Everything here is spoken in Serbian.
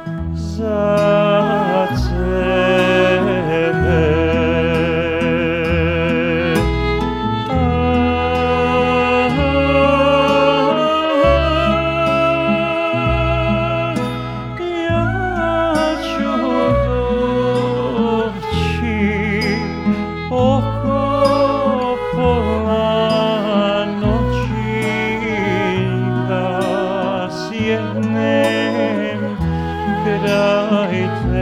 za tebe. Ja ću doći oko pola noći da sjednem kraj